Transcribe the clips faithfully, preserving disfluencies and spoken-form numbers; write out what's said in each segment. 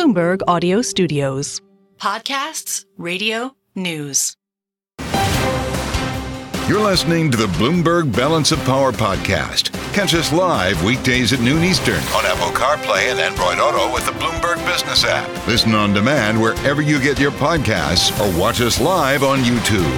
Bloomberg Audio Studios. Podcasts, radio, news. You're listening to the Bloomberg Balance of Power podcast. Catch us live weekdays at noon Eastern on Apple CarPlay and Android Auto with the Bloomberg Business app. Listen on demand wherever you get your podcasts or watch us live on YouTube.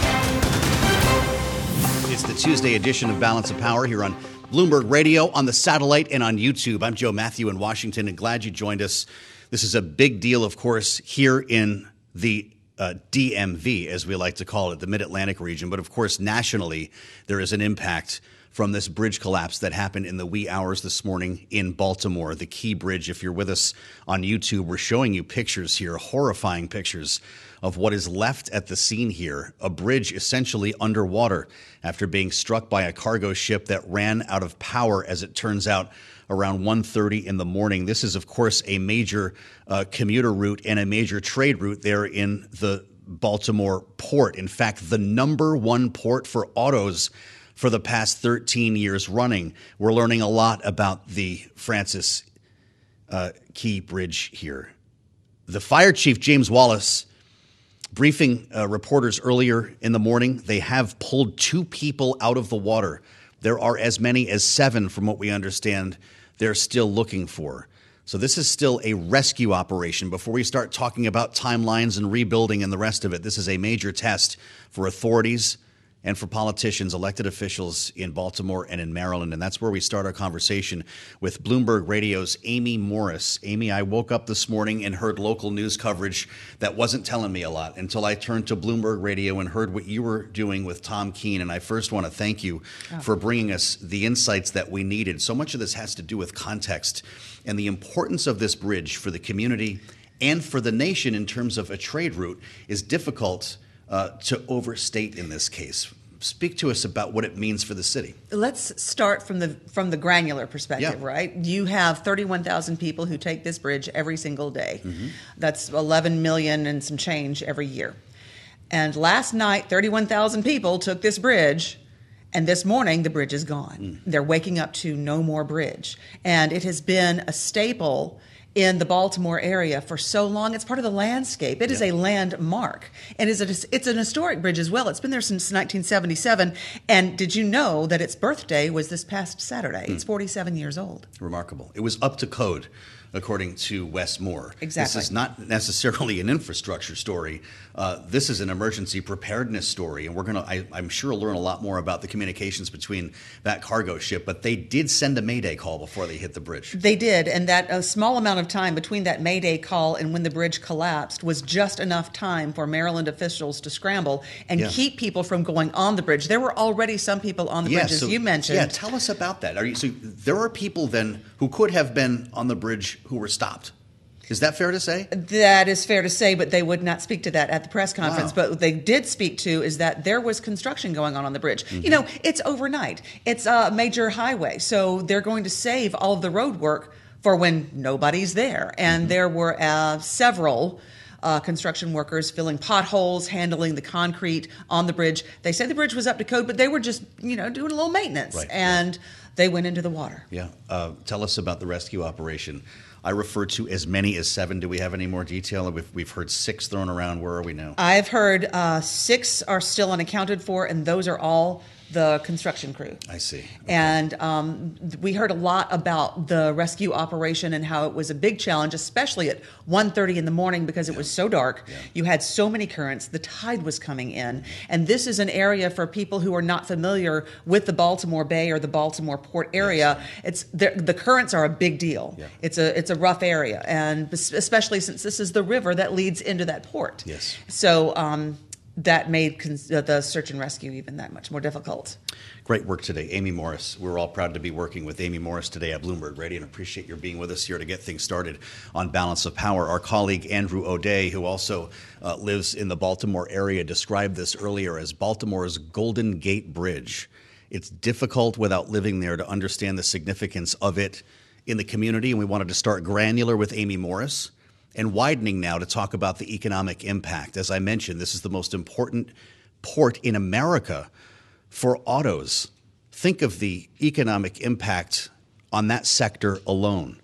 It's the Tuesday edition of Balance of Power here on Bloomberg Radio, on the satellite, and on YouTube. I'm Joe Matthew in Washington, and glad you joined us. This is a big deal, of course, here in the Uh, D M V, as we like to call it, the Mid-Atlantic region. But of course, nationally, there is an impact from this bridge collapse that happened in the wee hours this morning in Baltimore, the Key Bridge. If you're with us on YouTube, we're showing you pictures here, horrifying pictures of what is left at the scene here. A bridge essentially underwater after being struck by a cargo ship that ran out of power, as it turns out, around one thirty in the morning. This is, of course, a major uh, commuter route and a major trade route there in the Baltimore port. In fact, the number one port for autos for the past thirteen years running. We're learning a lot about the Francis uh, Key Bridge here. The fire chief, James Wallace, briefing uh, reporters earlier in the morning. They have pulled two people out of the water. There are as many as seven, from what we understand, they're still looking for. So this is still a rescue operation. Before we start talking about timelines and rebuilding and the rest of it, this is a major test for authorities and for politicians, elected officials in Baltimore and in Maryland. And that's where we start our conversation with Bloomberg Radio's Amy Morris. Amy, I woke up this morning and heard local news coverage that wasn't telling me a lot until I turned to Bloomberg Radio and heard what you were doing with Tom Keene. And I first want to thank you oh. for bringing us the insights that we needed. So much of this has to do with context and the importance of this bridge for the community and for the nation in terms of a trade route is difficult Uh, to overstate in this case. Speak to us about what it means for the city. Let's start from the from the granular perspective, yeah. right? You have thirty-one thousand people who take this bridge every single day. Mm-hmm. That's eleven million and some change every year. And last night, thirty-one thousand people took this bridge, and this morning, the bridge is gone. Mm. They're waking up to no more bridge. And it has been a staple in the Baltimore area for so long. It's part of the landscape. It yeah. is a landmark. And it's, a, it's an historic bridge as well. It's been there since nineteen seventy-seven. And did you know that its birthday was this past Saturday? Mm. It's forty-seven years old. Remarkable. It was up to code, according to Wes Moore. Exactly. This is not necessarily an infrastructure story. Uh, this is an emergency preparedness story. And we're going to, I'm sure, learn a lot more about the communications between that cargo ship. But they did send a Mayday call before they hit the bridge. They did. And that a small amount of time between that Mayday call and when the bridge collapsed was just enough time for Maryland officials to scramble and yeah. keep people from going on the bridge. There were already some people on the yeah, bridge, so, as you mentioned. Yeah, tell us about that. Are you, so there are people then who could have been on the bridge who were stopped. Is that fair to say? That is fair to say, but they would not speak to that at the press conference. Wow. But what they did speak to is that there was construction going on on the bridge. Mm-hmm. You know, it's overnight. It's a major highway, so they're going to save all of the road work for when nobody's there. And mm-hmm. there were uh, several uh, construction workers filling potholes, handling the concrete on the bridge. They said the bridge was up to code, but they were just, you know, doing a little maintenance. Right. And yeah. they went into the water. Yeah. Uh, tell us about the rescue operation. I refer to as many as seven. Do we have any more detail? We've, we've heard six thrown around. Where are we now? I've heard uh, six are still unaccounted for, and those are all the construction crew. I see. Okay. And um, we heard a lot about the rescue operation and how it was a big challenge, especially at one thirty in the morning because it yeah. was so dark. Yeah. You had so many currents. The tide was coming in. And this is an area for people who are not familiar with the Baltimore Bay or the Baltimore Port area. It's the currents are a big deal. Yeah. It's a it's a rough area, and especially since this is the river that leads into that port. Yes. So um, that made cons- the search and rescue even that much more difficult. Great work today, Amy Morris. We're all proud to be working with Amy Morris today at Bloomberg Radio and appreciate your being with us here to get things started on Balance of Power. Our colleague Andrew O'Day, who also uh, lives in the Baltimore area, described this earlier as Baltimore's Golden Gate Bridge. It's difficult without living there to understand the significance of it in the community, and we wanted to start granular with Amy Morris and widening now to talk about the economic impact. As I mentioned, this is the most important port in America for autos. Think of the economic impact on that sector alone.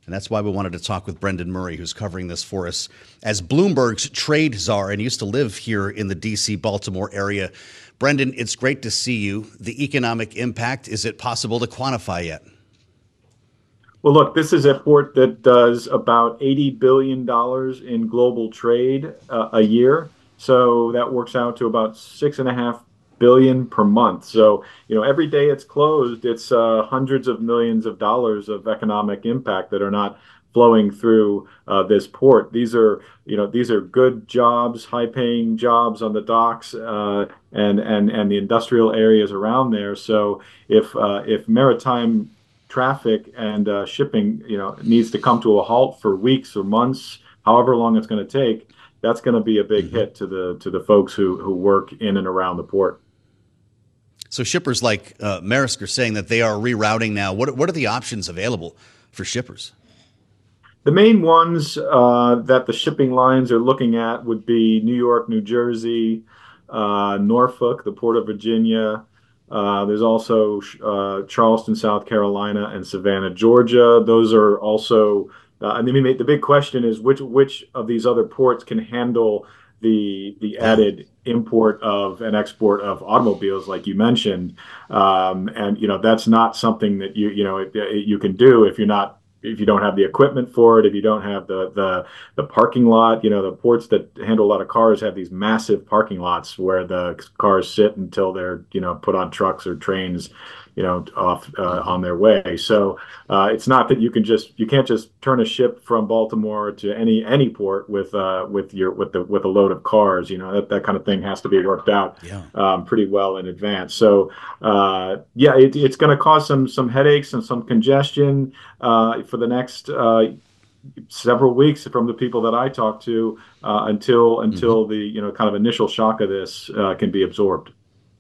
And that's why we wanted to talk with Brendan Murray, who's covering this for us as Bloomberg's trade czar and used to live here in the D C Baltimore area. Brendan, it's great to see you. The economic impact, is it possible to quantify yet? Well, look, this is a port that does about eighty billion dollars in global trade uh, a year. So that works out to about six and a half billion per month. So, you know, every day it's closed, it's uh, hundreds of millions of dollars of economic impact that are not flowing through uh, this port. These are, you know, these are good jobs, high-paying jobs on the docks uh, and and and the industrial areas around there. So if uh, if maritime traffic and uh, shipping, you know, needs to come to a halt for weeks or months, however long it's going to take, that's going to be a big mm-hmm. hit to the to the folks who who work in and around the port. So shippers like uh, Maersk are saying that they are rerouting now. What what are the options available for shippers? The main ones uh, that the shipping lines are looking at would be New York, New Jersey, uh, Norfolk, the Port of Virginia. Uh, there's also uh, Charleston, South Carolina, and Savannah, Georgia. Those are also, uh, I mean, the big question is which which of these other ports can handle the the added import of and export of automobiles, like you mentioned. Um, and you know that's not something that you you know it, it, you can do if you're not. If you don't have the equipment for it, if you don't have the, the the parking lot, you know, the ports that handle a lot of cars have these massive parking lots where the cars sit until they're, you know, put on trucks or trains, you know, off uh, on their way. So uh, it's not that you can just you can't just turn a ship from Baltimore to any any port with uh, with your with the with a load of cars. You know, that, that kind of thing has to be worked out yeah. um, pretty well in advance. So uh, yeah, it, it's going to cause some some headaches and some congestion uh, for the next uh, several weeks from the people that I talk to uh, until until mm-hmm. the you know kind of initial shock of this uh, can be absorbed.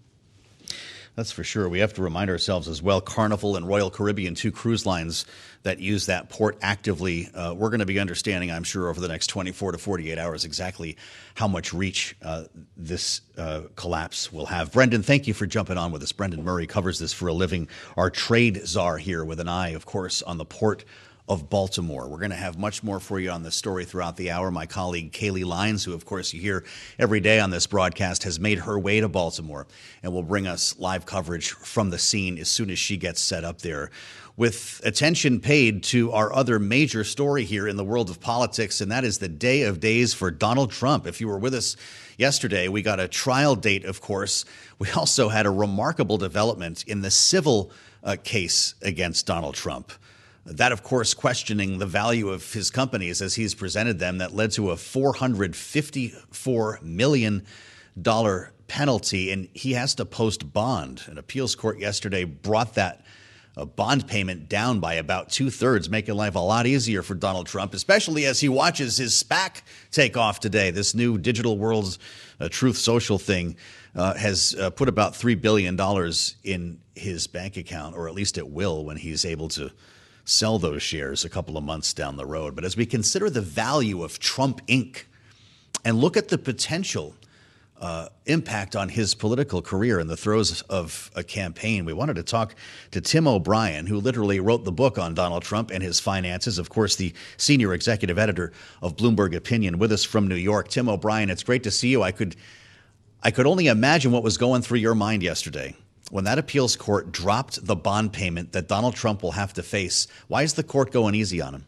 That's for sure. We have to remind ourselves as well, Carnival and Royal Caribbean, two cruise lines that use that port actively. Uh, we're going to be understanding, I'm sure, over the next twenty-four to forty-eight hours exactly how much reach uh, this uh, collapse will have. Brendan, thank you for jumping on with us. Brendan Murray covers this for a living, our trade czar here with an eye, of course, on the port of Baltimore. We're going to have much more for you on this story throughout the hour. My colleague Kaylee Lyons, who of course you hear every day on this broadcast, has made her way to Baltimore and will bring us live coverage from the scene as soon as she gets set up there. With attention paid to our other major story here in the world of politics, and that is the day of days for Donald Trump. If you were with us yesterday, we got a trial date, of course. We also had a remarkable development in the civil uh, case against Donald Trump. That, of course, questioning the value of his companies as he's presented them, that led to a four hundred fifty-four million dollars penalty, and he has to post bond. An appeals court yesterday brought that uh, bond payment down by about two-thirds, making life a lot easier for Donald Trump, especially as he watches his SPAC take off today. This new Digital World uh, Truth Social thing uh, has uh, put about three billion dollars in his bank account, or at least it will when he's able to sell those shares a couple of months down the road. But as we consider the value of Trump Incorporated and look at the potential uh, impact on his political career in the throes of a campaign, we wanted to talk to Tim O'Brien, who literally wrote the book on Donald Trump and his finances, of course, the senior executive editor of Bloomberg Opinion, with us from New York. Tim O'Brien, it's great to see you. I could, I could only imagine what was going through your mind yesterday when that appeals court dropped the bond payment that Donald Trump will have to face. Why is the court going easy on him?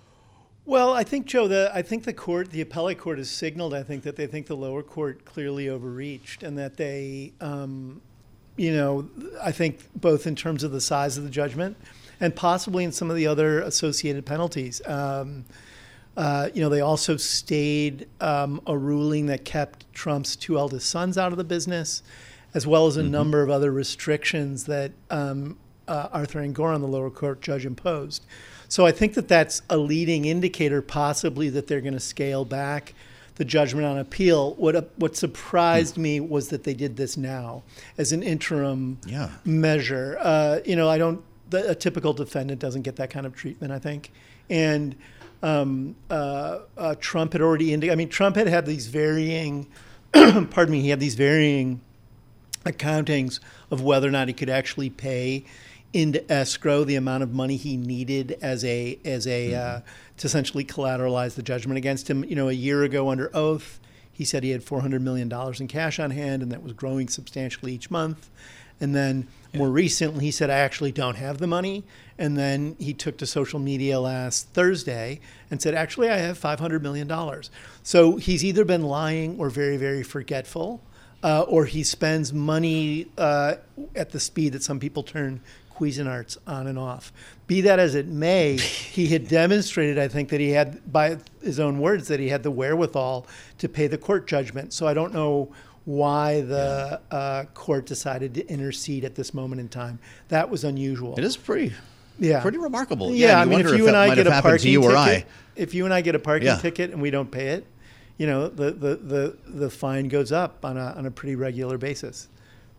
Well, I think, Joe, the I think the court, the appellate court has signaled, I think, that they think the lower court clearly overreached, and that they, um, you know, I think both in terms of the size of the judgment and possibly in some of the other associated penalties. Um, uh, you know, they also stayed um, a ruling that kept Trump's two eldest sons out of the business, as well as a mm-hmm. number of other restrictions that um, uh, Arthur Engoron, the lower court judge, imposed. So I think that that's a leading indicator, possibly, that they're going to scale back the judgment on appeal. What uh, what surprised mm. me was that they did this now as an interim yeah. measure. Uh, you know, I don't. The, a typical defendant doesn't get that kind of treatment, I think. And um, uh, uh, Trump had already indicated. I mean, Trump had had these varying. pardon me. He had these varying accountings of whether or not he could actually pay into escrow the amount of money he needed as a as a mm-hmm. uh, to essentially collateralize the judgment against him. You know, a year ago under oath, he said he had four hundred million dollars in cash on hand, and that was growing substantially each month. And then yeah. more recently, he said, I actually don't have the money. And then he took to social media last Thursday and said, actually, I have five hundred million dollars. So he's either been lying or very, very forgetful, uh, or he spends money uh, at the speed that some people turn Cuisinarts on and off. Be that as it may, he had demonstrated, I think, that he had, by his own words, that he had the wherewithal to pay the court judgment. So I don't know why the uh, court decided to intercede at this moment in time. That was unusual. It is pretty, yeah, pretty remarkable. Yeah, yeah I mean, if you if and I get a parking you ticket, if you and I get a parking yeah. ticket and we don't pay it, you know, the the the, the fine goes up on a on a pretty regular basis.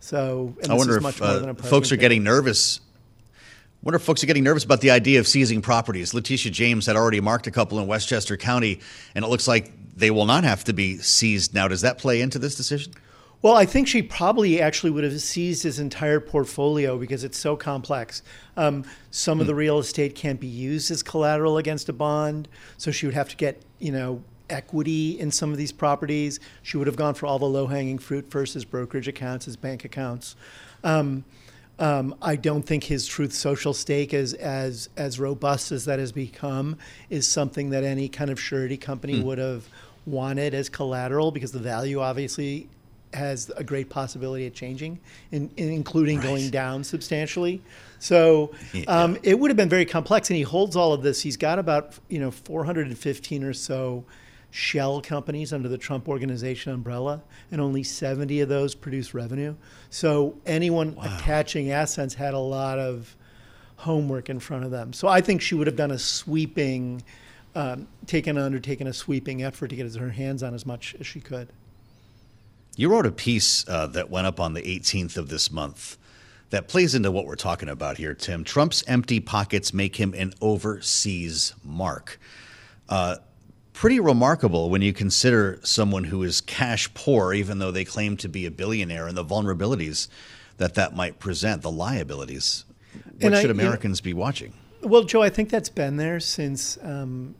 So and I this wonder is if much more uh, than a parking folks are ticket. getting nervous. I wonder if folks are getting nervous about the idea of seizing properties. Letitia James had already marked a couple in Westchester County, and it looks like they will not have to be seized now. Does that play into this decision? Well, I think she probably actually would have seized his entire portfolio because it's so complex. Um, some mm. of the real estate can't be used as collateral against a bond, so she would have to get, you know, equity in some of these properties. She would have gone for all the low-hanging fruit first, as brokerage accounts, as bank accounts. Um, um, I don't think his Truth Social stake, as as as robust as that has become, is something that any kind of surety company mm. would have wanted as collateral, because the value obviously has a great possibility of changing, in, in including right. going down substantially. So um, yeah. it would have been very complex, and he holds all of this. He's got about, you know, four hundred fifteen or so shell companies under the Trump Organization umbrella, and only seventy of those produce revenue. So anyone wow. attaching assets had a lot of homework in front of them. So I think she would have done a sweeping, um, taken undertaken a sweeping effort to get her hands on as much as she could. You wrote a piece uh, that went up on the eighteenth of this month that plays into what we're talking about here, Tim. Trump's empty pockets make him an overseas mark. Uh, pretty remarkable when you consider someone who is cash poor, even though they claim to be a billionaire, and the vulnerabilities that that might present, the liabilities. What and should I, Americans you know, be watching? Well, Joe, I think that's been there since um,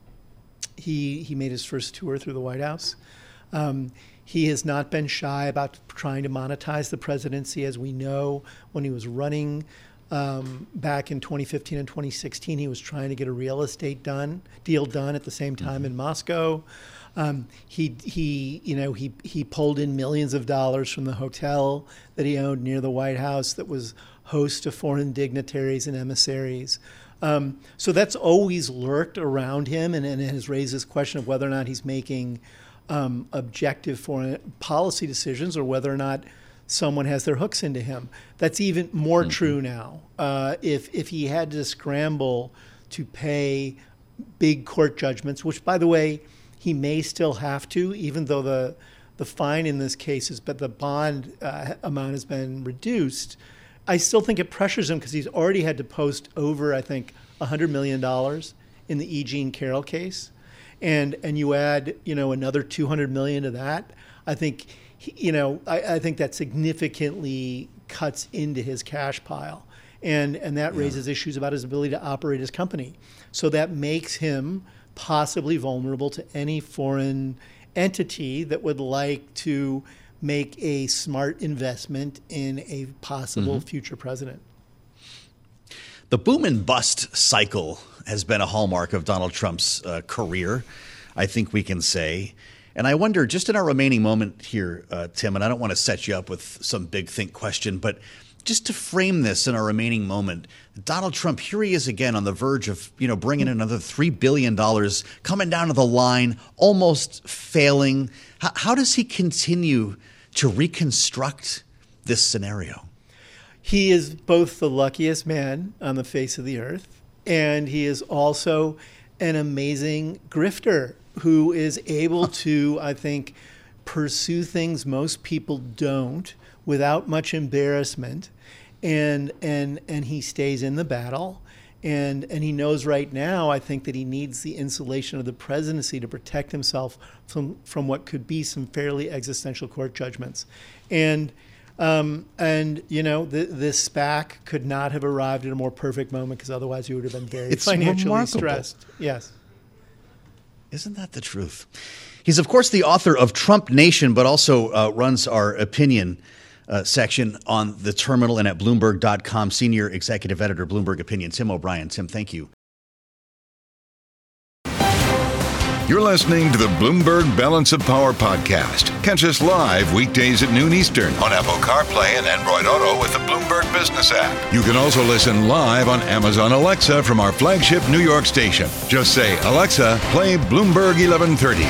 he he made his first tour through the White House. Um, He has not been shy about trying to monetize the presidency. As we know, when he was running um, back in twenty fifteen and twenty sixteen, he was trying to get a real estate done deal done at the same time mm-hmm. in Moscow. Um, he he you know he he pulled in millions of dollars from the hotel that he owned near the White House that was host to foreign dignitaries and emissaries. Um, so that's always lurked around him, and, and it has raised this question of whether or not he's making Um, objective foreign policy decisions, or whether or not someone has their hooks into him. That's even more mm-hmm. true now. Uh, if if he had to scramble to pay big court judgments, which, by the way, he may still have to, even though the the fine in this case is, but the bond uh, amount has been reduced, I still think it pressures him, because he's already had to post over, I think, one hundred million dollars in the E. Jean Carroll case. And and you add, you know, another two hundred million to that, I think, you know, I, I think that significantly cuts into his cash pile. And and that yeah. raises issues about his ability to operate his company. So that makes him possibly vulnerable to any foreign entity that would like to make a smart investment in a possible mm-hmm. future president. The boom and bust cycle has been a hallmark of Donald Trump's uh, career, I think we can say. And I wonder, just in our remaining moment here, uh, Tim, and I don't want to set you up with some big think question, but just to frame this in our remaining moment, Donald Trump, here he is again on the verge of, you know, bringing in another three billion dollars, coming down to the line, almost failing. How, how does he continue to reconstruct this scenario? He is both the luckiest man on the face of the earth, and he is also an amazing grifter who is able to, I think, pursue things most people don't without much embarrassment. And and and he stays in the battle. And and he knows right now, I think, that he needs the insulation of the presidency to protect himself from, from what could be some fairly existential court judgments. And Um, and, you know, the, this SPAC could not have arrived at a more perfect moment because otherwise you would have been very It's financially remarkable. stressed. Yes. Isn't that the truth? He's, of course, the author of Trump Nation, but also uh, runs our opinion uh, section on the Terminal and at Bloomberg dot com, senior executive editor, Bloomberg Opinion. Tim O'Brien. Tim, thank you. You're listening to the Bloomberg Balance of Power podcast. Catch us live weekdays at noon Eastern on Apple CarPlay and Android Auto with the Bloomberg Business app. You can also listen live on Amazon Alexa from our flagship New York station. Just say, Alexa, play Bloomberg eleven thirty.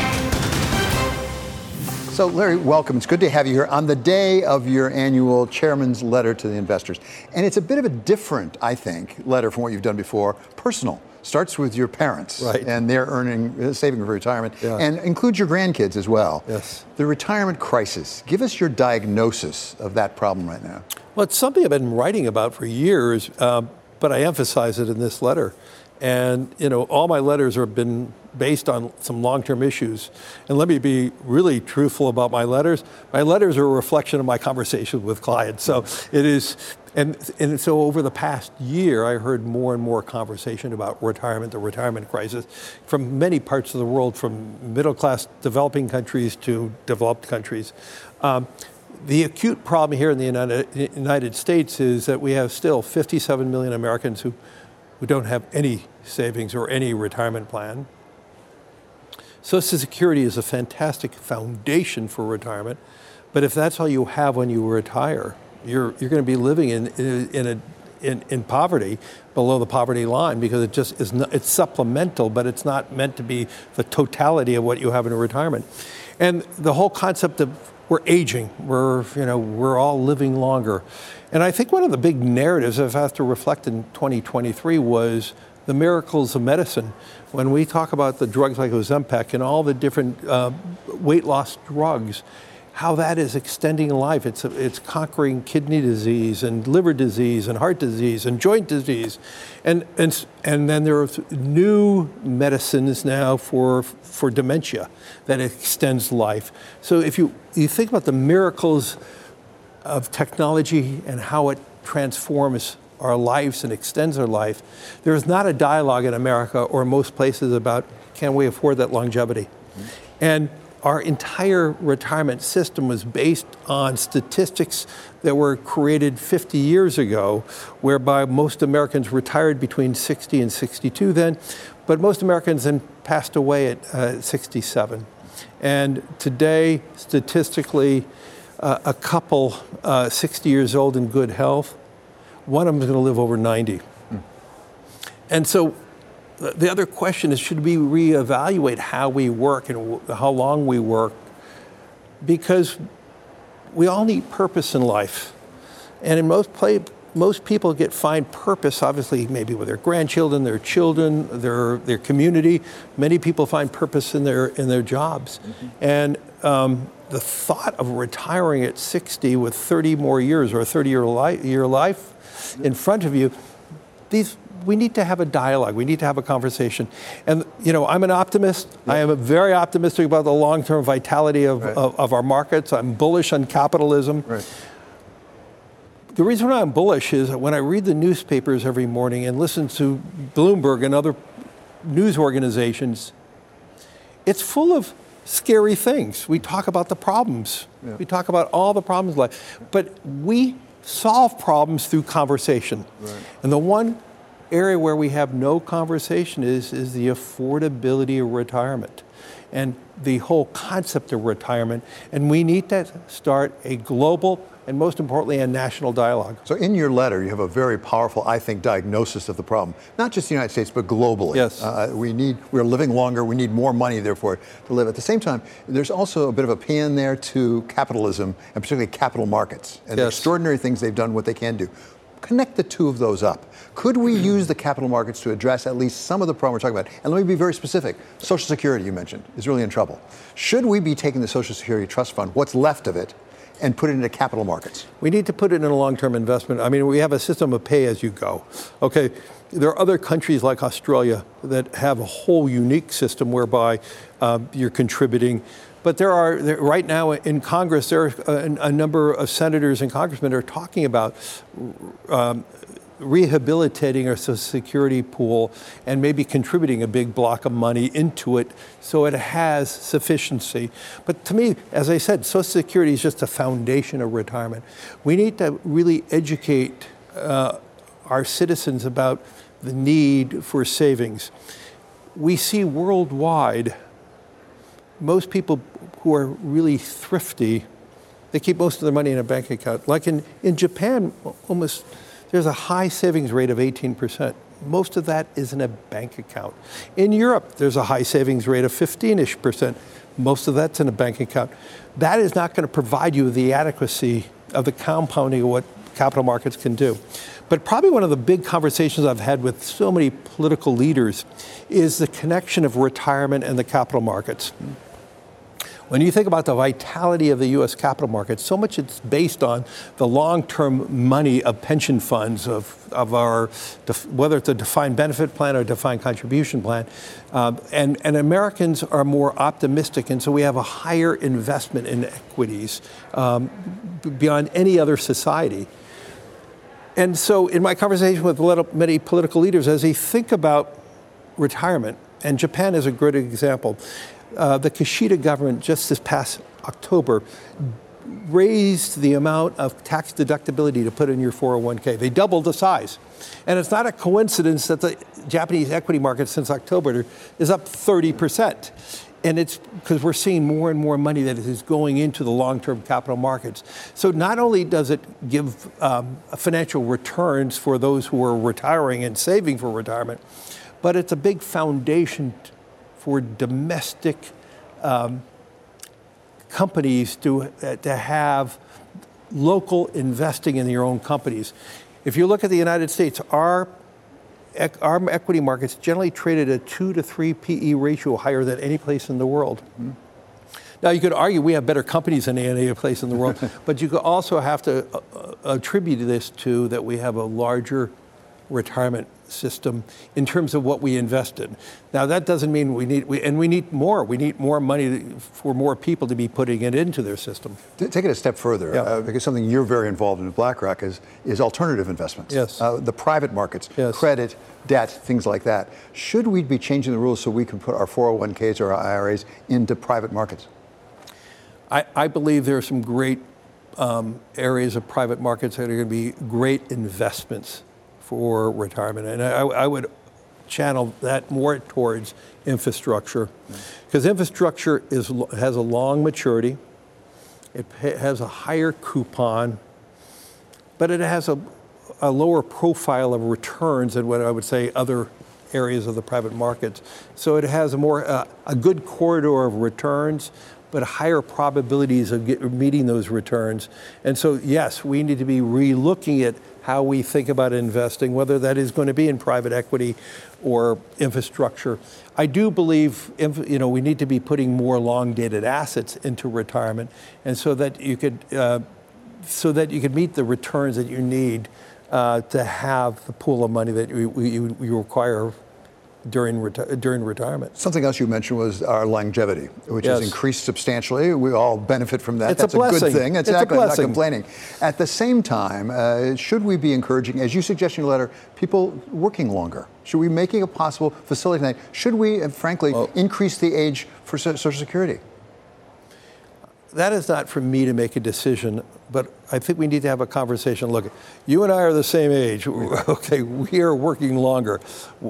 So, Larry, welcome. It's good to have you here on the day of your annual chairman's letter to the investors. And it's a bit of a different, I think, letter from what you've done before. Personal. Starts with your parents, right, and they're earning, uh, saving for retirement, yeah, and includes your grandkids as well. Yes. The retirement crisis. Give us your diagnosis of that problem right now. Well, it's something I've been writing about for years, uh, but I emphasize it in this letter. And, you know, all my letters have been based on some long-term issues. And let me be really truthful about my letters. My letters are a reflection of my conversation with clients. So it is, and and so over the past year, I heard more and more conversation about retirement, the retirement crisis, from many parts of the world, from middle-class developing countries to developed countries. Um, The acute problem here in the United, United States is that we have still fifty-seven million Americans who, who don't have any savings or any retirement plan. Social Security is a fantastic foundation for retirement, but if that's all you have when you retire, you're you're going to be living in in, in a in, in poverty, below the poverty line, because it just is not, it's supplemental, but it's not meant to be the totality of what you have in retirement. And the whole concept of we're aging, we're, you know, we're all living longer. And I think one of the big narratives I've had to reflect in twenty twenty-three was the miracles of medicine. When we talk about the drugs like Ozempic and all the different uh, weight loss drugs, how that is extending life. It's it's conquering kidney disease and liver disease and heart disease and joint disease. And and and then there are new medicines now for for dementia that extends life. So if you, you think about the miracles of technology and how it transforms our lives and extends our life, there is not a dialogue in America or most places about can we afford that longevity. Mm-hmm. And our entire retirement system was based on statistics that were created fifty years ago, whereby most Americans retired between sixty and sixty-two then, but most Americans then passed away at uh, sixty-seven. And today, statistically, uh, a couple uh, sixty years old in good health, one of them is going to live over ninety. Mm. And so the other question is, should we reevaluate how we work and how long we work? Because we all need purpose in life. And in most play, most people get find purpose, obviously, maybe with their grandchildren, their children, their their community. Many people find purpose in their in their jobs. Mm-hmm. And um, the thought of retiring at sixty with thirty more years or a thirty-year li- year life in front of you, these. We need to have a dialogue. We need to have a conversation. And, you know, I'm an optimist. Yeah. I am very optimistic about the long-term vitality of, right. of, of our markets. I'm bullish on capitalism. Right. The reason why I'm bullish is that when I read the newspapers every morning and listen to Bloomberg and other news organizations, it's full of scary things. We talk about the problems. Yeah. We talk about all the problems in life. But we solve problems through conversation. Right. And the one area where we have no conversation is, is the affordability of retirement and the whole concept of retirement. And we need to start a global and, most importantly, a national dialogue. So in your letter, you have a very powerful, I think, diagnosis of the problem, not just the United States, but globally. Yes. Uh, we need, we're living longer. We need more money, therefore, to live. At the same time, there's also a bit of a pan there to capitalism, and particularly capital markets, and yes. the extraordinary things they've done, what they can do. Connect the two of those up. Could we use the capital markets to address at least some of the problem we're talking about? And let me be very specific. Social Security, you mentioned, is really in trouble. Should we be taking the Social Security Trust Fund, what's left of it, and put it into capital markets? We need to put it in a long-term investment. I mean, we have a system of pay-as-you-go. Okay, there are other countries like Australia that have a whole unique system whereby uh, you're contributing But there are, there, right now in Congress, there are a, a number of senators and congressmen are talking about um, rehabilitating our Social Security pool and maybe contributing a big block of money into it so it has sufficiency. But to me, as I said, Social Security is just a foundation of retirement. We need to really educate uh, our citizens about the need for savings. We see worldwide, most people who are really thrifty, they keep most of their money in a bank account. Like in, in Japan, almost there's a high savings rate of eighteen percent. Most of that is in a bank account. In Europe, there's a high savings rate of fifteen-ish percent. Most of that's in a bank account. That is not going to provide you with the adequacy of the compounding of what capital markets can do. But probably one of the big conversations I've had with so many political leaders is the connection of retirement and the capital markets. When you think about the vitality of the U S capital markets, so much it's based on the long-term money of pension funds, of, of our, whether it's a defined benefit plan or defined contribution plan. Um, and, and Americans are more optimistic, and so we have a higher investment in equities um, beyond any other society. And so in my conversation with many political leaders, as they think about retirement, and Japan is a great example, Uh, the Kishida government just this past October raised the amount of tax deductibility to put in your four oh one k. They doubled the size. And it's not a coincidence that the Japanese equity market since October is up thirty percent. And it's because we're seeing more and more money that is going into the long-term capital markets. So not only does it give um, financial returns for those who are retiring and saving for retirement, but it's a big foundation for domestic um, companies to, uh, to have local investing in their own companies. If you look at the United States, our, our equity markets generally traded at a two to three P E ratio higher than any place in the world. Mm-hmm. Now, you could argue we have better companies than any other place in the world, but you could also have to uh, attribute this to that we have a larger retirement system in terms of what we invest in. Now, that doesn't mean we need, we, and we need more. We need more money for more people to be putting it into their system. Take it a step further, yeah. uh, because something you're very involved in at BlackRock is, is alternative investments. Yes. Uh, the private markets, yes. Credit, debt, things like that. Should we be changing the rules so we can put our four oh one k's or our I R As into private markets? I, I believe there are some great um, areas of private markets that are going to be great investments for retirement. And I, I would channel that more towards infrastructure, because mm. infrastructure is, has a long maturity, it has a higher coupon, but it has a, a lower profile of returns than what I would say other areas of the private markets. So it has a more, uh, a good corridor of returns, but higher probabilities of get, meeting those returns. And so, yes, we need to be re-looking at how we think about investing, whether that is going to be in private equity or infrastructure. I do believe, you know, we need to be putting more long-dated assets into retirement, and so that you could, uh, so that you could meet the returns that you need uh, to have the pool of money that you, you, you require during reti- during retirement. Something else you mentioned was our longevity, which yes. has increased substantially. We all benefit from that. It's That's a, a good thing. It's exactly. a I'm blessing. not complaining. At the same time, uh, should we be encouraging, as you suggest in your letter, people working longer? Should we be making it possible, facilitating that? Should we, uh, frankly, well, increase the age for Social Security? That is not for me to make a decision, but I think we need to have a conversation. Look, you and I are the same age. Okay, we are working longer.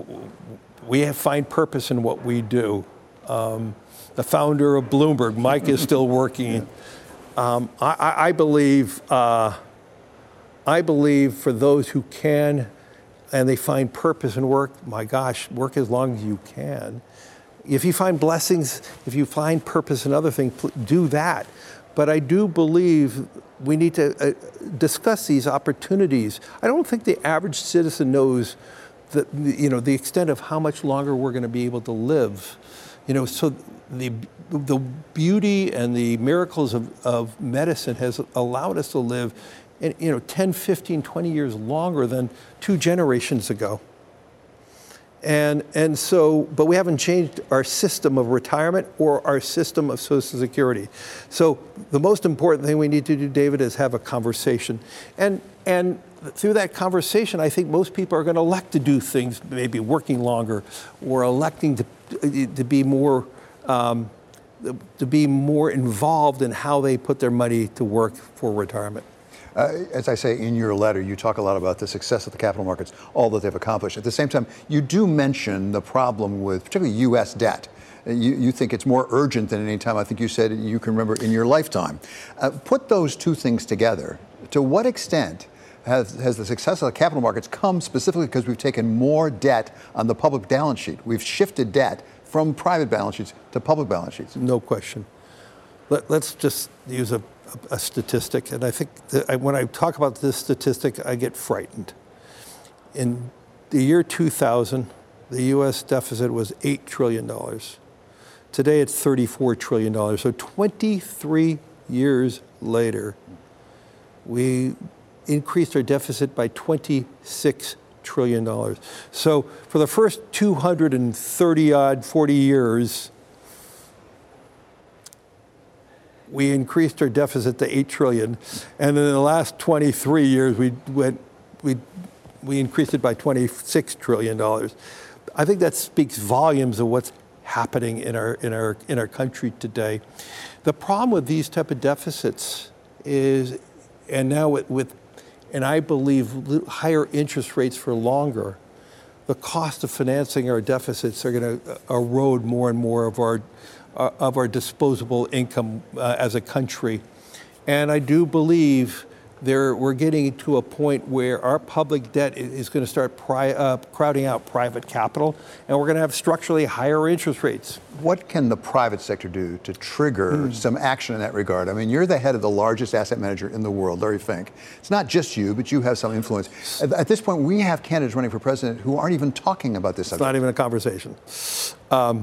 We have, find purpose in what we do. Um, the founder of Bloomberg, Mike, is still working. Um, I, I believe, uh, I believe for those who can, and they find purpose in work. My gosh, work as long as you can. If you find blessings, if you find purpose in other things, do that. But I do believe we need to uh, discuss these opportunities. I don't think the average citizen knows the, you know, the extent of how much longer we're going to be able to live. You know, so the the beauty and the miracles of, of medicine has allowed us to live, in, you know, ten, fifteen, twenty years longer than two generations ago. And, and so, but we haven't changed our system of retirement or our system of Social Security. So the most important thing we need to do, David, is have a conversation. And, and through that conversation, I think most people are going to elect to do things, maybe working longer or electing to, to be more, um, to be more involved in how they put their money to work for retirement. Uh, as I say in your letter, you talk a lot about the success of the capital markets, all that they've accomplished. At the same time, you do mention the problem with particularly U S debt. You, you think it's more urgent than any time I think you said you can remember in your lifetime. Uh, put those two things together. To what extent has, has the success of the capital markets come specifically because we've taken more debt on the public balance sheet? We've shifted debt from private balance sheets to public balance sheets. No question. Let, let's just use a a statistic, and I think that I, when I talk about this statistic, I get frightened. In the year two thousand, the U S deficit was eight trillion dollars. Today it's thirty-four trillion dollars. So twenty-three years later, we increased our deficit by twenty-six trillion dollars. So for the first two hundred thirty odd, forty years, we increased our deficit to eight trillion dollars, and in the last twenty-three years, we went, we, we increased it by twenty-six trillion dollars. I think that speaks volumes of what's happening in our in our in our country today. The problem with these type of deficits is, and now with, with and I believe higher interest rates for longer, the cost of financing our deficits are going to erode more and more of our uh, of our disposable income uh, as a country. And I do believe there we're getting to a point where our public debt is going to start pri- uh, crowding out private capital, and we're going to have structurally higher interest rates. What can the private sector do to trigger Mm. some action in that regard? I mean, you're the head of the largest asset manager in the world, Larry Fink. It's not just you, but you have some influence. At, at this point, we have candidates running for president who aren't even talking about this subject. It's not even a conversation. Um,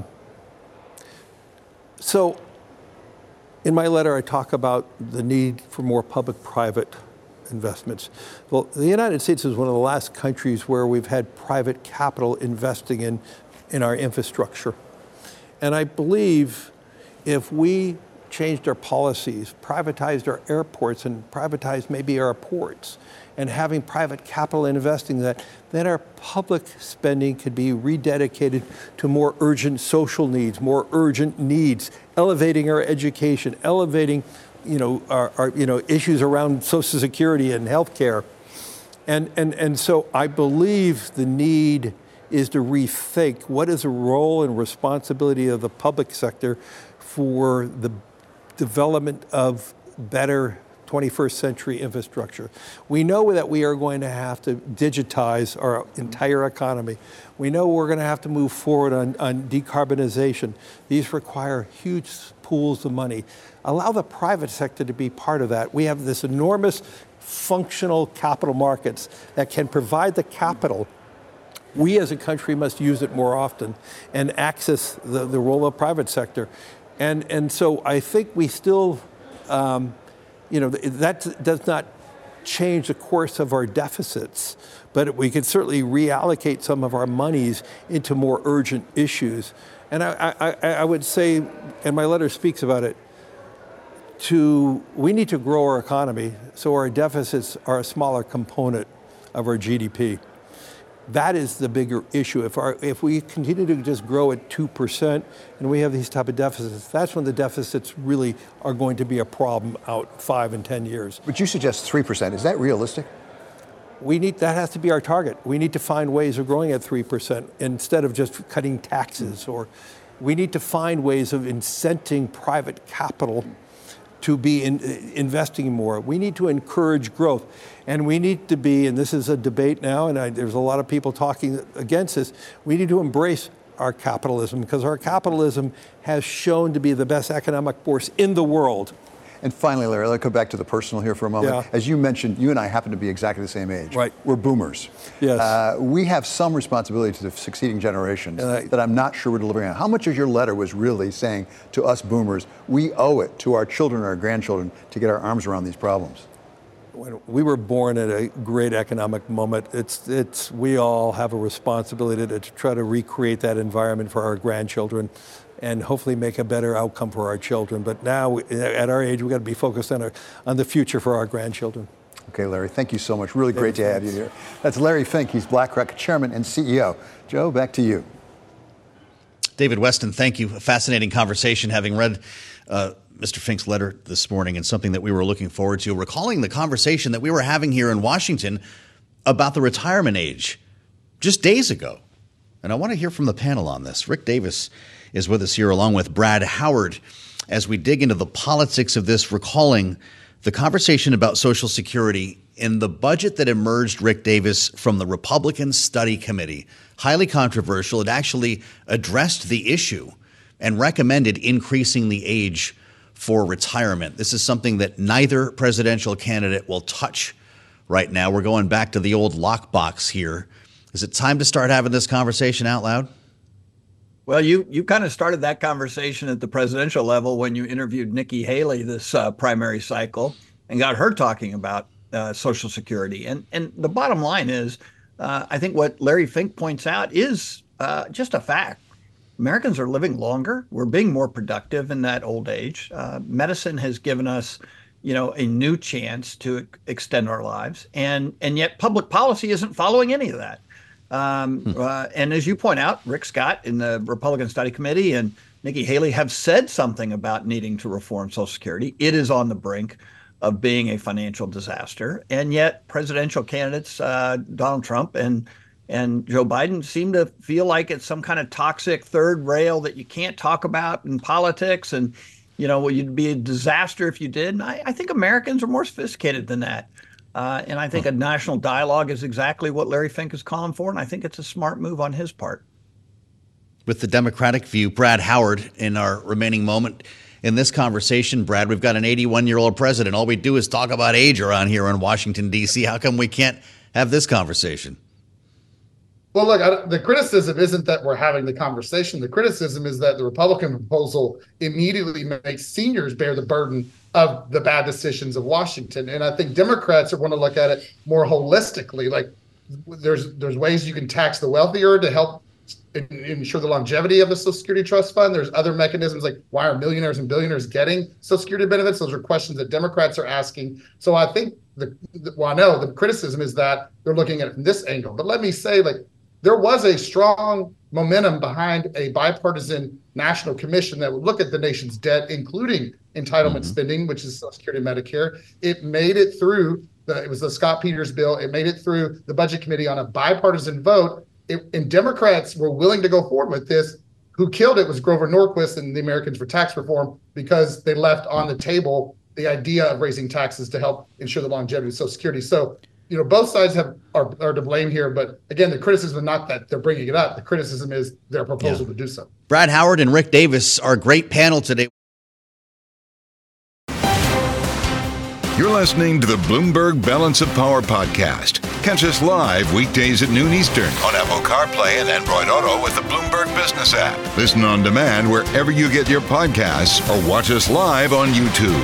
so, in my letter, I talk about the need for more public-private investments. Well, the United States is one of the last countries where we've had private capital investing in, in our infrastructure. And I believe if we changed our policies, privatized our airports and privatized maybe our ports, and having private capital investing that, then our public spending could be rededicated to more urgent social needs, more urgent needs, elevating our education, elevating you know, our, our you know, issues around Social Security and health care. And, and, and so I believe the need is to rethink what is the role and responsibility of the public sector for the development of better twenty-first century infrastructure. We know that we are going to have to digitize our entire economy. We know we're going to have to move forward on, on decarbonization. These require huge pools of money. Allow the private sector to be part of that. We have this enormous functional capital markets that can provide the capital. We as a country must use it more often and access the, the role of private sector. And, and so I think we still, um, you know, that does not change the course of our deficits, but we can certainly reallocate some of our monies into more urgent issues. And I, I, I would say, and my letter speaks about it, to we need to grow our economy so our deficits are a smaller component of our G D P. That is the bigger issue. If our if we continue to just grow at two percent and we have these type of deficits, that's when the deficits really are going to be a problem out five and ten years. But you suggest three percent. Is that realistic? We need, that has to be our target. We need to find ways of growing at three percent instead of just cutting taxes, or we need to find ways of incenting private capital to be in, investing more. We need to encourage growth. And we need to be, and this is a debate now, and I, there's a lot of people talking against this, we need to embrace our capitalism, because our capitalism has shown to be the best economic force in the world. And finally, Larry, let's go back to the personal here for a moment. Yeah. As you mentioned, you and I happen to be exactly the same age. Right. We're boomers. Yes. Uh, we have some responsibility to the succeeding generations I, that I'm not sure we're delivering on. How much of your letter was really saying to us boomers, we owe it to our children and our grandchildren to get our arms around these problems? when we were born at a great economic moment. It's, it's, we all have a responsibility to, to try to recreate that environment for our grandchildren and hopefully make a better outcome for our children. But now, at our age, we've got to be focused on, our, on the future for our grandchildren. Okay, Larry, thank you so much. Really great to have you here. That's Larry Fink. He's BlackRock Chairman and C E O. Joe, back to you. David Weston, thank you. A fascinating conversation, having read uh, Mister Fink's letter this morning, and something that we were looking forward to, recalling the conversation that we were having here in Washington about the retirement age just days ago. And I want to hear from the panel on this. Rick Davis is with us here, along with Brad Howard, as we dig into the politics of this, recalling the conversation about Social Security in the budget that emerged, Rick Davis, from the Republican Study Committee. Highly controversial. It actually addressed the issue and recommended increasing the age for retirement. This is something that neither presidential candidate will touch right now. We're going back to the old lockbox here. Is it time to start having this conversation out loud? Well, you you kind of started that conversation at the presidential level when you interviewed Nikki Haley this uh, primary cycle and got her talking about uh, Social Security. And and the bottom line is, uh, I think what Larry Fink points out is uh, just a fact. Americans are living longer. We're being more productive in that old age. Uh, medicine has given us, you know, a new chance to extend our lives, and and yet public policy isn't following any of that. Um, hmm. uh, and as you point out, Rick Scott in the Republican Study Committee and Nikki Haley have said something about needing to reform Social Security. It is on the brink of being a financial disaster, and yet presidential candidates uh, Donald Trump and and Joe Biden seem to feel like it's some kind of toxic third rail that you can't talk about in politics, and you know, you'd be a disaster if you did. And I, I think Americans are more sophisticated than that. Uh, and I think a national dialogue is exactly what Larry Fink is calling for, and I think it's a smart move on his part. With the Democratic view, Brad Howard, in our remaining moment in this conversation, Brad, we've got an eighty-one-year-old president. All we do is talk about age around here in Washington, D C How come we can't have this conversation? Well, look, I, the criticism isn't that we're having the conversation. The criticism is that the Republican proposal immediately makes seniors bear the burden of the bad decisions of Washington. And I think Democrats want to look at it more holistically. Like there's there's ways you can tax the wealthier to help in, ensure the longevity of the Social Security Trust Fund. There's other mechanisms like why are millionaires and billionaires getting Social Security benefits? Those are questions that Democrats are asking. So I think, the, the well, I know the criticism is that they're looking at it from this angle. But let me say, like, there was a strong momentum behind a bipartisan national commission that would look at the nation's debt, including entitlement mm-hmm. spending, which is Social Security and Medicare. It made it through, the, it was the Scott Peters bill. It made it through the Budget Committee on a bipartisan vote. It, and Democrats were willing to go forward with this. Who killed it was Grover Norquist and the Americans for Tax Reform, because they left on the table the idea of raising taxes to help ensure the longevity of Social Security. So, you know, both sides have are, are to blame here. But again, the criticism is not that they're bringing it up. The criticism is their proposal yeah. to do so. Brad Howard and Rick Davis, our great panel today. You're listening to the Bloomberg Balance of Power podcast. Catch us live weekdays at noon Eastern on Apple CarPlay and Android Auto with the Bloomberg Business app. Listen on demand wherever you get your podcasts or watch us live on YouTube.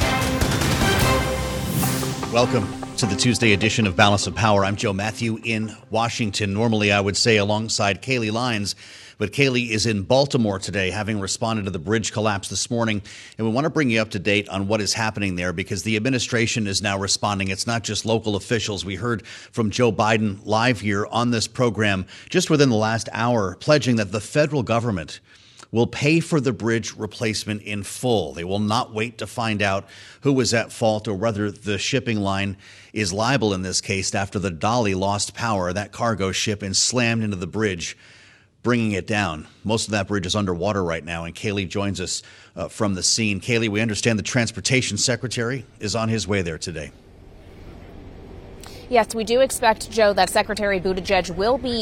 Welcome to the Tuesday edition of Balance of Power. I'm Joe Matthew in Washington. Normally, I would say alongside Kaylee Lyons, but Kaylee is in Baltimore today, having responded to the bridge collapse this morning. And we want to bring you up to date on what is happening there, because the administration is now responding. It's not just local officials. We heard from Joe Biden live here on this program just within the last hour, pledging that the federal government will pay for the bridge replacement in full. They will not wait to find out who was at fault or whether the shipping line is liable in this case after the Dolly lost power, that cargo ship, and slammed into the bridge, bringing it down. Most of that bridge is underwater right now, and Kaylee joins us uh, from the scene. Kaylee, we understand the Transportation Secretary is on his way there today. Yes, we do expect, Joe, that Secretary Buttigieg will be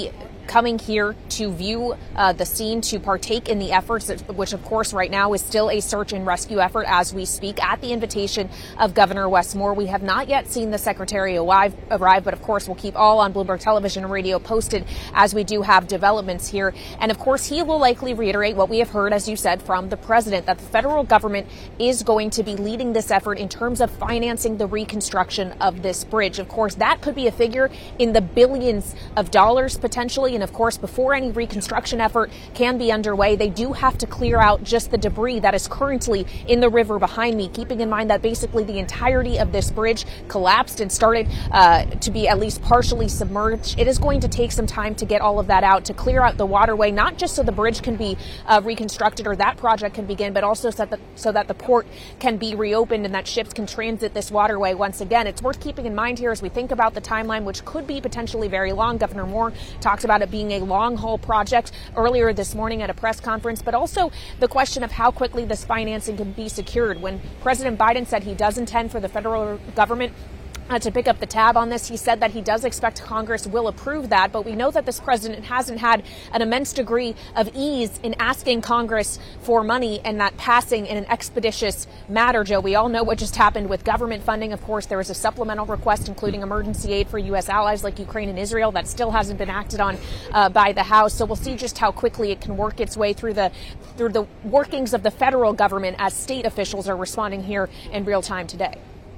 coming here to view uh, the scene, to partake in the efforts, which of course right now is still a search and rescue effort as we speak at the invitation of Governor Wes Moore. We have not yet seen the secretary arrive, arrive, but of course we'll keep all on Bloomberg Television and Radio posted as we do have developments here. And of course he will likely reiterate what we have heard, as you said, from the president, that the federal government is going to be leading this effort in terms of financing the reconstruction of this bridge. Of course, that could be a figure in the billions of dollars potentially. And of course, before any reconstruction effort can be underway, they do have to clear out just the debris that is currently in the river behind me, keeping in mind that basically the entirety of this bridge collapsed and started uh, to be at least partially submerged. It is going to take some time to get all of that out, to clear out the waterway, not just so the bridge can be uh, reconstructed or that project can begin, but also so that, the, so that the port can be reopened and that ships can transit this waterway once again. It's worth keeping in mind here as we think about the timeline, which could be potentially very long. Governor Moore talked about it being a long-haul project earlier this morning at a press conference, but also the question of how quickly this financing can be secured. When President Biden said he does intend for the federal government Uh, to pick up the tab on this, he said that he does expect Congress will approve that. But we know that this president hasn't had an immense degree of ease in asking Congress for money and that passing in an expeditious matter, Joe. We all know what just happened with government funding. Of course, there was a supplemental request, including emergency aid for U S allies like Ukraine and Israel, that still hasn't been acted on uh, by the House. So we'll see just how quickly it can work its way through the through the workings of the federal government as state officials are responding here in real time today.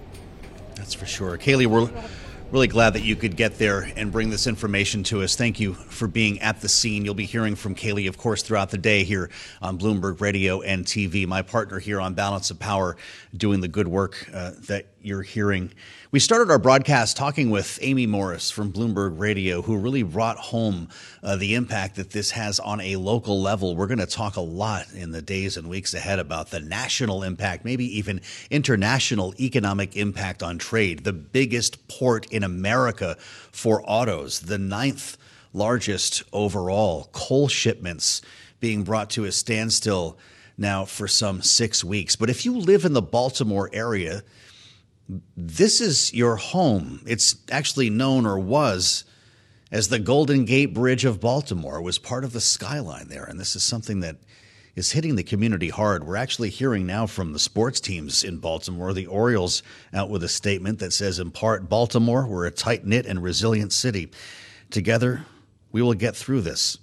That's for sure. Kayleigh, we're really glad that you could get there and bring this information to us. Thank you for being at the scene. You'll be hearing from Kayleigh, of course, throughout the day here on Bloomberg Radio and T V. My partner here on Balance of Power, doing the good work uh, that you're hearing. We started our broadcast talking with Amy Morris from Bloomberg Radio, who really brought home uh, the impact that this has on a local level. We're going to talk a lot in the days and weeks ahead about the national impact, maybe even international economic impact on trade. The biggest port in America for autos, the ninth largest overall. Coal shipments being brought to a standstill now for some six weeks. But if you live in the Baltimore area, this is your home. It's actually known, or was, as the Golden Gate Bridge of Baltimore. It was part of the skyline there, and this is something that is hitting the community hard. We're actually hearing now from the sports teams in Baltimore. The Orioles out with a statement that says, in part, Baltimore, we're a tight-knit and resilient city. Together, we will get through this.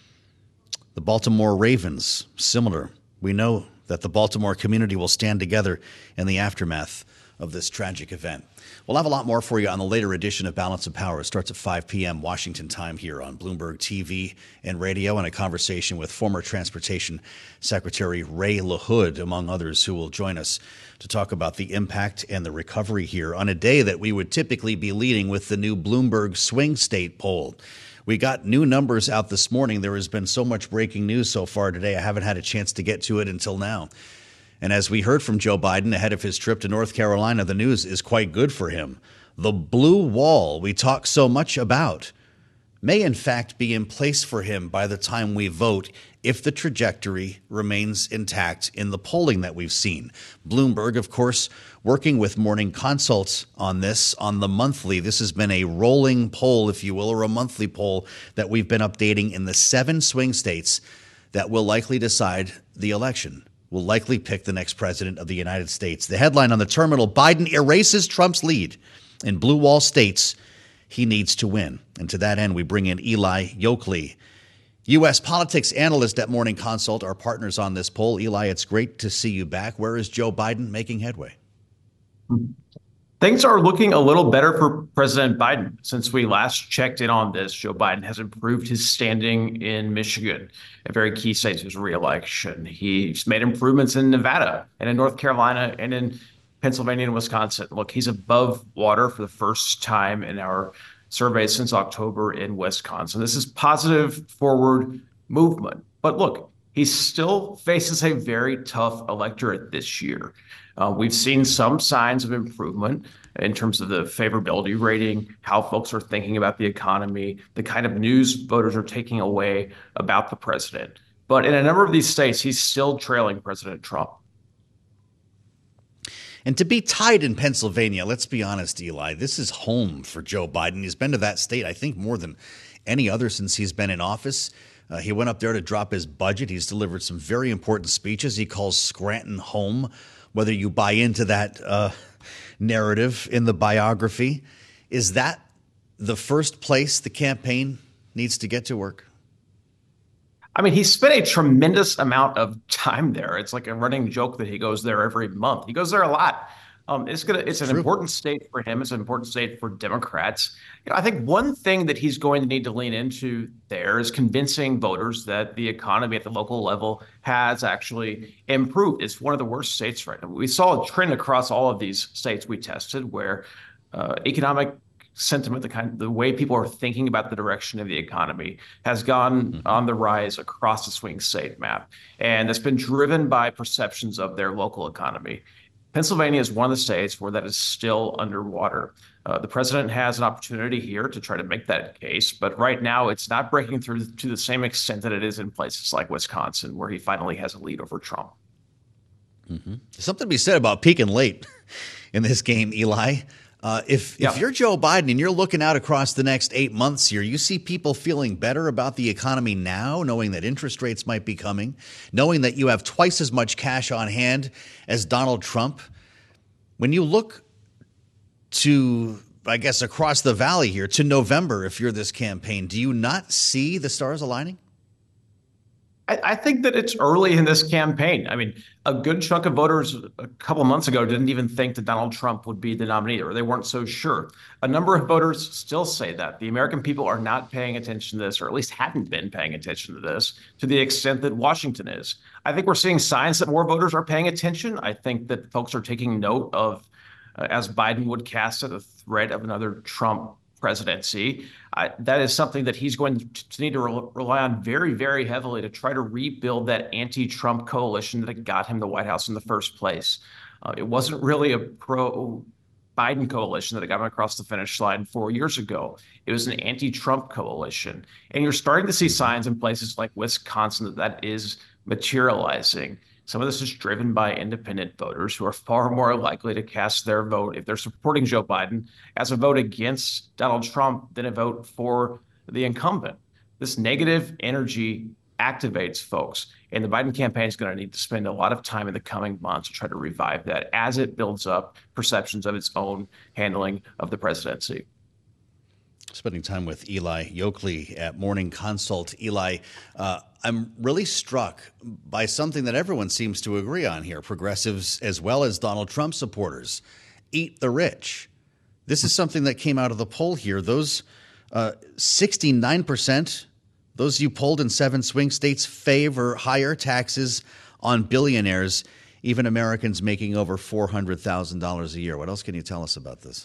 The Baltimore Ravens, similar. We know that the Baltimore community will stand together in the aftermath of this tragic event. We'll have a lot more for you on the later edition of Balance of Power. It starts at five p.m. Washington time here on Bloomberg T V and radio, and a conversation with former Transportation Secretary Ray LaHood, among others, who will join us to talk about the impact and the recovery here on a day that we would typically be leading with the new Bloomberg Swing State poll. We got new numbers out this morning. There has been so much breaking news so far today, I haven't had a chance to get to it until now. And as we heard from Joe Biden ahead of his trip to North Carolina, the news is quite good for him. The blue wall we talk so much about may in fact be in place for him by the time we vote, if the trajectory remains intact in the polling that we've seen. Bloomberg, of course, working with Morning Consult on this, on the monthly. This has been a rolling poll, if you will, or a monthly poll that we've been updating in the seven swing states that will likely decide the election. Will likely pick the next president of the United States. The headline on the terminal: Biden erases Trump's lead. In blue wall states, he needs to win. And to that end, we bring in Eli Yokley, U S politics analyst at Morning Consult, our partners on this poll. Eli, it's great to see you back. Where is Joe Biden making headway? Things are looking a little better for President Biden. Since we last checked in on this, Joe Biden has improved his standing in Michigan, a very key state to his reelection. He's made improvements in Nevada and in North Carolina and in Pennsylvania and Wisconsin. Look, he's above water for the first time in our survey since October in Wisconsin. This is positive forward movement. But look, he still faces a very tough electorate this year. Uh, we've seen some signs of improvement in terms of the favorability rating, how folks are thinking about the economy, the kind of news voters are taking away about the president. But in a number of these states, he's still trailing President Trump. And to be tied in Pennsylvania, let's be honest, Eli, this is home for Joe Biden. He's been to that state, I think, more than any other since he's been in office. Uh, he went up there to drop his budget. He's delivered some very important speeches. He calls Scranton home, whether you buy into that uh, narrative in the biography. Is that the first place the campaign needs to get to work? I mean, he spent a tremendous amount of time there. It's like a running joke that he goes there every month. He goes there a lot. Um, it's gonna. It's an important state for him. It's an important state for Democrats. You know, I think one thing that he's going to need to lean into there is convincing voters that the economy at the local level has actually improved. It's one of the worst states right now. We saw a trend across all of these states we tested where uh, economic sentiment, the kind, the way people are thinking about the direction of the economy, has gone mm-hmm. on the rise across the swing state map, and it's been driven by perceptions of their local economy. Pennsylvania is one of the states where that is still underwater. Uh, the president has an opportunity here to try to make that case, but right now it's not breaking through to the same extent that it is in places like Wisconsin, where he finally has a lead over Trump. Mm-hmm. Something to be said about peaking late in this game, Eli. Uh, if yeah. if you're Joe Biden and you're looking out across the next eight months here, you see people feeling better about the economy now, knowing that interest rates might be coming, knowing that you have twice as much cash on hand as Donald Trump. When you look to, I guess, across the valley here to November, if you're this campaign, do you not see the stars aligning? I think that it's early in this campaign. I mean, a good chunk of voters a couple months ago didn't even think that Donald Trump would be the nominee, or they weren't so sure. A number of voters still say that. The American people are not paying attention to this, or at least hadn't been paying attention to this, to the extent that Washington is. I think we're seeing signs that more voters are paying attention. I think that folks are taking note of, uh, as Biden would cast it, the threat of another Trump presidency. Uh, that is something that he's going to need to re- rely on very, very heavily to try to rebuild that anti-Trump coalition that got him the White House in the first place. Uh, it wasn't really a pro-Biden coalition that got him across the finish line four years ago. It was an anti-Trump coalition. And you're starting to see signs in places like Wisconsin that that is materializing. Some of this is driven by independent voters who are far more likely to cast their vote, if they're supporting Joe Biden, as a vote against Donald Trump than a vote for the incumbent. This negative energy activates folks, and the Biden campaign is going to need to spend a lot of time in the coming months to try to revive that as it builds up perceptions of its own handling of the presidency. Spending time with Eli Yokley at Morning Consult. Eli, uh, I'm really struck by something that everyone seems to agree on here, progressives as well as Donald Trump supporters. Eat the rich. This is something that came out of the poll here. Those uh, sixty-nine percent, those you polled in seven swing states, favor higher taxes on billionaires, even Americans making over four hundred thousand dollars a year. What else can you tell us about this?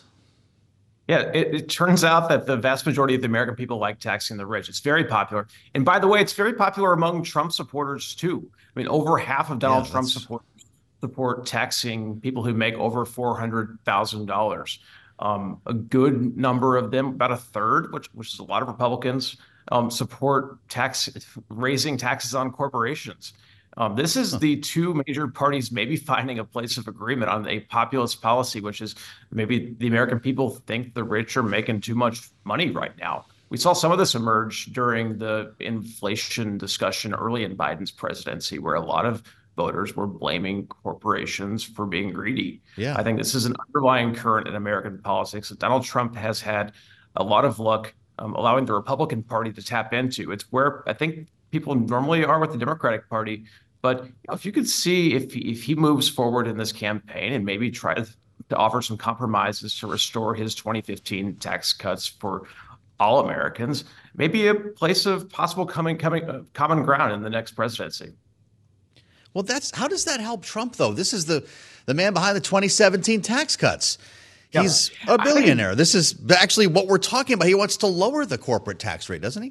Yeah, it, it turns out that the vast majority of the American people like taxing the rich. It's very popular. And by the way, it's very popular among Trump supporters, too. I mean, over half of Donald yeah, Trump supporters support taxing people who make over four hundred thousand dollars. Um, a good number of them, about a third, which, which is a lot of Republicans, um, support tax raising taxes on corporations. Um, this is the two major parties maybe finding a place of agreement on a populist policy, which is maybe the American people think the rich are making too much money right now. We saw some of this emerge during the inflation discussion early in Biden's presidency, where a lot of voters were blaming corporations for being greedy. Yeah. I think this is an underlying current in American politics that Donald Trump has had a lot of luck um, allowing the Republican Party to tap into. It's where I think people normally are with the Democratic Party. But you know, if you could see if, if he moves forward in this campaign and maybe try to, to offer some compromises to restore his twenty fifteen tax cuts for all Americans, maybe a place of possible coming, coming, uh, common ground in the next presidency. Well, that's how does that help Trump, though? This is the, the man behind the twenty seventeen tax cuts. He's yeah. a billionaire. Think, this is actually what we're talking about. He wants to lower the corporate tax rate, doesn't he?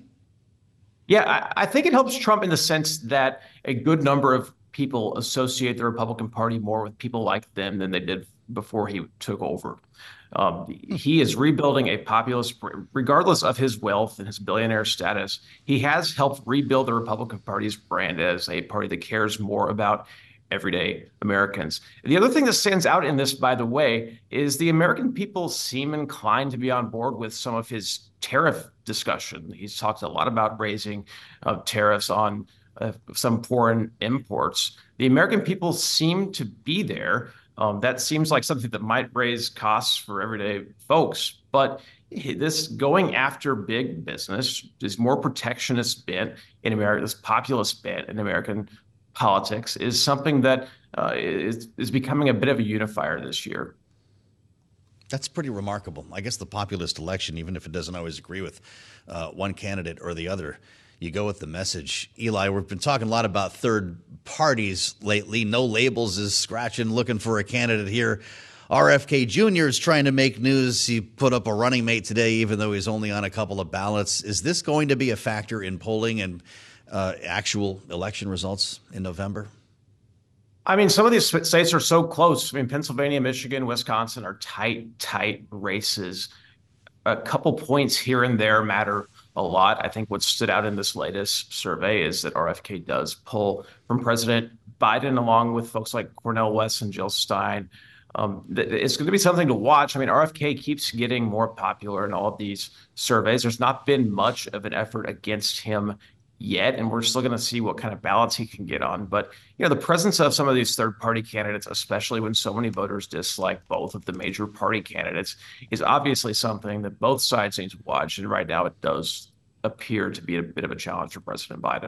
Yeah, I, I think it helps Trump in the sense that a good number of people associate the Republican Party more with people like them than they did before he took over. Um, he is rebuilding a populist, regardless of his wealth and his billionaire status. He has helped rebuild the Republican Party's brand as a party that cares more about everyday Americans. The other thing that stands out in this, by the way, is the American people seem inclined to be on board with some of his tariff discussion. He's talked a lot about raising uh, tariffs on uh, some foreign imports. The American people seem to be there. Um, that seems like something that might raise costs for everyday folks. But this going after big business, this more protectionist bent in America, this populist bent in American politics is something that uh, is, is becoming a bit of a unifier this year. That's pretty remarkable. I guess the populist election, even if it doesn't always agree with uh, one candidate or the other, you go with the message. Eli, we've been talking a lot about third parties lately. No Labels is scratching, looking for a candidate here. R F K Junior is trying to make news. He put up a running mate today, even though he's only on a couple of ballots. Is this going to be a factor in polling and uh, actual election results in November? I mean, some of these states are so close. I mean, Pennsylvania, Michigan, Wisconsin are tight, tight races. A couple points here and there matter a lot. I think what stood out in this latest survey is that R F K does pull from President Biden, along with folks like Cornel West and Jill Stein. Um, it's going to be something to watch. I mean, R F K keeps getting more popular in all of these surveys. There's not been much of an effort against him yet, and we're still going to see what kind of ballots he can get on. But, you know, the presence of some of these third-party candidates, especially when so many voters dislike both of the major party candidates, is obviously something that both sides need to watch. And right now it does appear to be a bit of a challenge for President Biden.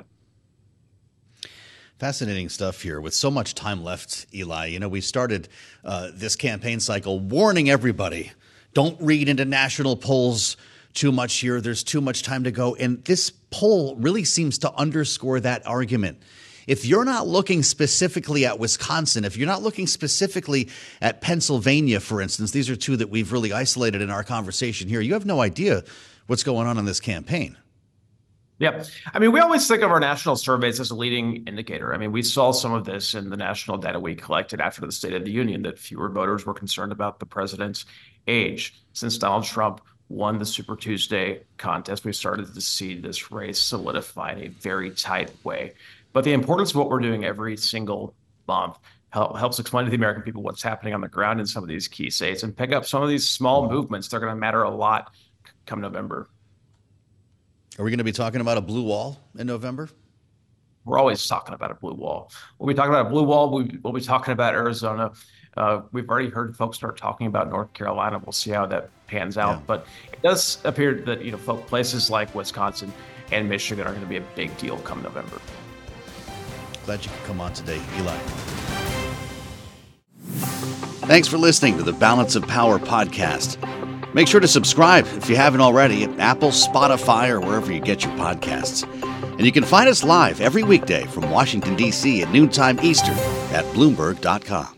Fascinating stuff here with so much time left, Eli. You know, we started uh, this campaign cycle warning everybody, don't read into national polls too much here. There's too much time to go. And this poll really seems to underscore that argument. If you're not looking specifically at Wisconsin, if you're not looking specifically at Pennsylvania, for instance, these are two that we've really isolated in our conversation here, you have no idea what's going on in this campaign. Yep. I mean, we always think of our national surveys as a leading indicator. I mean, we saw some of this in the national data we collected after the State of the Union, that fewer voters were concerned about the president's age. Since Donald Trump won the Super Tuesday contest, we started to see this race solidify in a very tight way. But the importance of what we're doing every single month help, helps explain to the American people what's happening on the ground in some of these key states and pick up some of these small movements. They're going to matter a lot come November. Are we going to be talking about a blue wall in November? We're always talking about a blue wall. We'll be talking about a blue wall. We, we'll be talking about Arizona. Uh, we've already heard folks start talking about North Carolina. We'll see how that pans out. Yeah. But it does appear that, you know, folk, places like Wisconsin and Michigan are going to be a big deal come November. Glad you could come on today, Eli. Thanks for listening to the Balance of Power podcast. Make sure to subscribe if you haven't already at Apple, Spotify, or wherever you get your podcasts. And you can find us live every weekday from Washington, D C at noontime Eastern at Bloomberg dot com.